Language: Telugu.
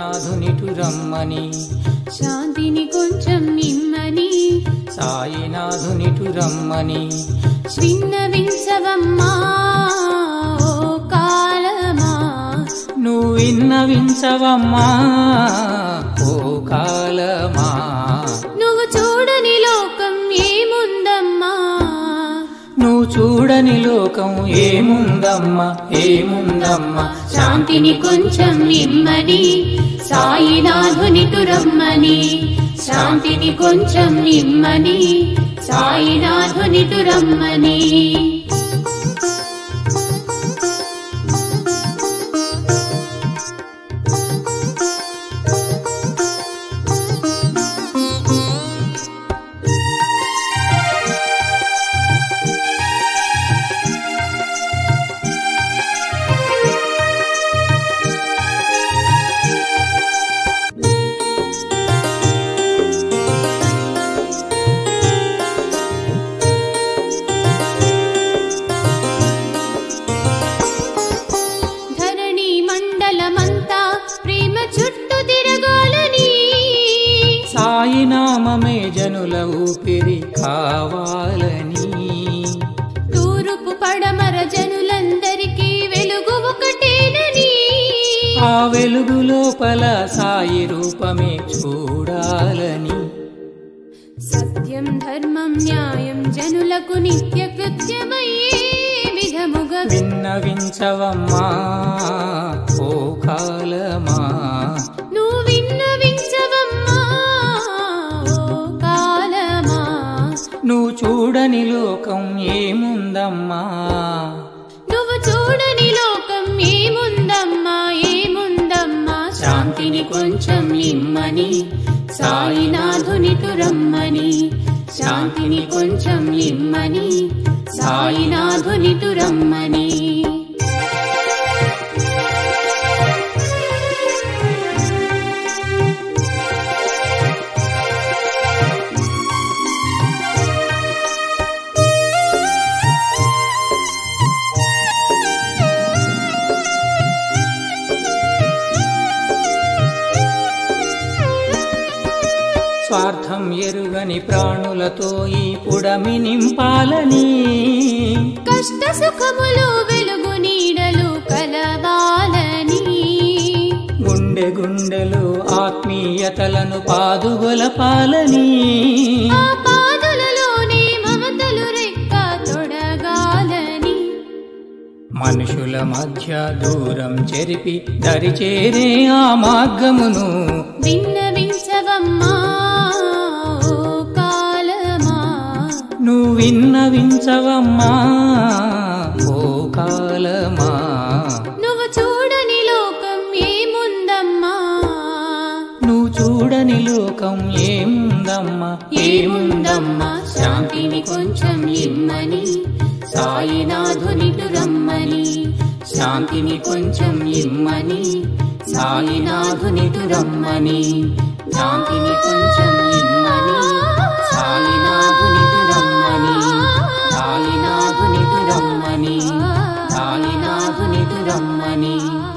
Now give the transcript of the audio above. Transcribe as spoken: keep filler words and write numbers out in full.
సాయినాథునిటు రమ్మని శాంతిని కొంచెం ఇమ్మని సాయినాథునిటు రమ్మని విన్నవించవమ్మా ఓ కాలమా నువ్వు విన్నవించవమ్మా ఓ కాలమా నువ్వు చూడని లోకం ఏముందమ్మా నువ్వు చూడని లోకం ఏముందమ్మా ఏముందమ్మా శాంతిని కొంచెం ఇమ్మని సాయినాథునిటు రమ్మని శాంతిని కొంచెం ఇమ్మని సాయినాథునిటు రమ్మని సాయినామమే జనుల ఊపిరి కావాలని తూర్పు పడమర జనులందరికీ వెలుగు ఒకటేనని ఆ వెలుగు లోపల సాయి రూపమే చూడాలని సత్యం ధర్మం న్యాయం జనులకు నిత్య కృత్యమయ్యే విధముగా విన్నవించవమ్మా ఓ కాలమా నువ్వు విన్నవించవమ్మా ఓ కాలమా నువ్వు చూడని లోకం ఏముందమ్మా నువ్వు చూడని లోకం ఏముందమ్మా ఏముందమ్మా శాంతిని కొంచెం ఇమ్మని సాయినాథునిటు రమ్మని శాంతిని కొంచెం ఇమ్మని సాయినాథునిటు రమ్మని స్వార్థం ఎరుగని ప్రాణులతో ఈ పుడమి నింపాలని కష్ట సుఖములు వెలుగు నీడలు కలవాలని గుండె గుండెలు ఆత్మీయతలను పాదుగొలపాలని ఆ పాదులలోనే మమతలు రెక్క తొడగాలని మనుషుల మధ్య దూరం చెరిపి దరిచేరే ఆ మార్గమును విన్నవించవమ్మా ఓ కాలమా నువ్వు విన్నవించవమ్మా ఓ కాలమా నువ్వు చూడని లోకం ఏముందమ్మా నువ్వు చూడని లోకం ఏముందమ్మా ఏముందమ్మా శాంతిని కొంచెం ఇమ్మని సాయినాథునిటు రమ్మని శాంతిని కొంచెం ఇమ్మని సాయినాథునిటు రమ్మని శాంతిని కొంచెం ఇమ్మని సాయినాథునిటు రమ్మని సాయినాథునిటు రమ్మని సాయినాథునిటు రమ్మని